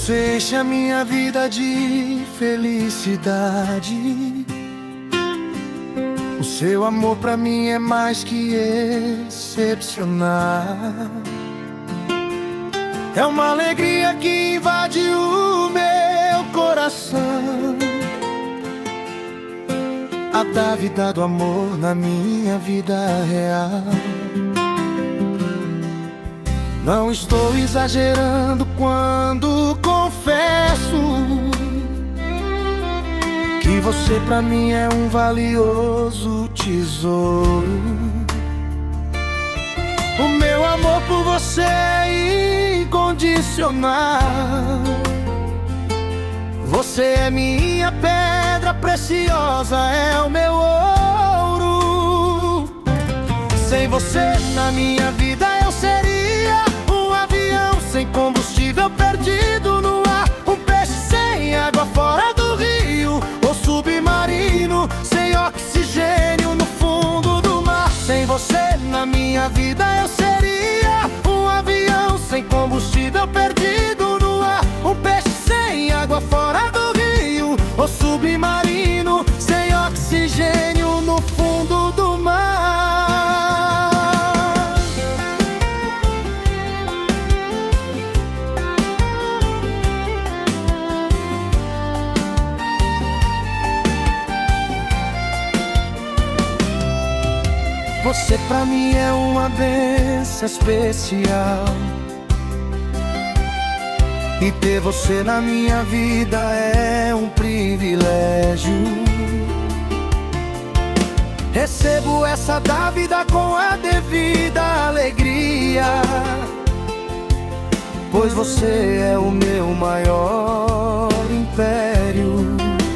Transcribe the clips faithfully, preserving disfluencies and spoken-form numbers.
Você enche a minha vida de felicidade. O seu amor pra mim é mais que excepcional. É uma alegria que invade o meu coração. A dávida do amor na minha vida real. Não estou exagerando quando confesso que você pra mim é um valioso tesouro. O meu amor por você é incondicional. Você é minha pedra preciosa, é o meu ouro. Sem você na minha vida eu seria um avião sem combustível perdido no ar, um peixe sem água fora do rio, ou submarino sem oxigênio no fundo do mar. Sem você na minha vida eu seria um avião sem combustível perdido no ar, um peixe sem água fora do rio, ou submarino sem oxigênio no fundo do mar. Você pra mim é uma bênção especial. E ter você na minha vida é um privilégio. Recebo essa dávida com a devida alegria, pois você é o meu maior império.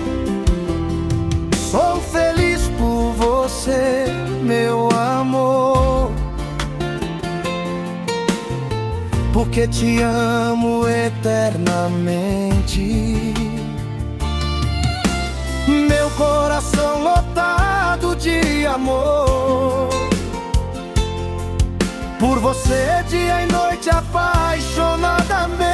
Sou feliz por você, meu amor, porque te amo eternamente. Meu coração lotado de amor por você dia e noite apaixonadamente.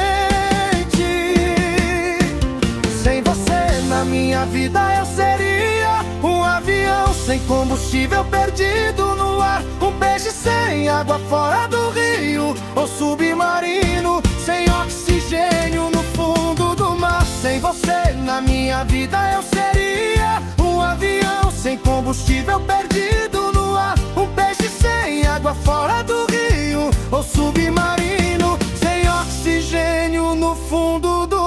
Sem você na minha vida eu seria um avião sem combustível perdido no ar, um peixe sem água fora do rio, ou submarino sem oxigênio no fundo do mar. Sem você na minha vida eu seria um avião sem combustível perdido no ar, um peixe sem água fora do rio, ou submarino sem oxigênio no fundo do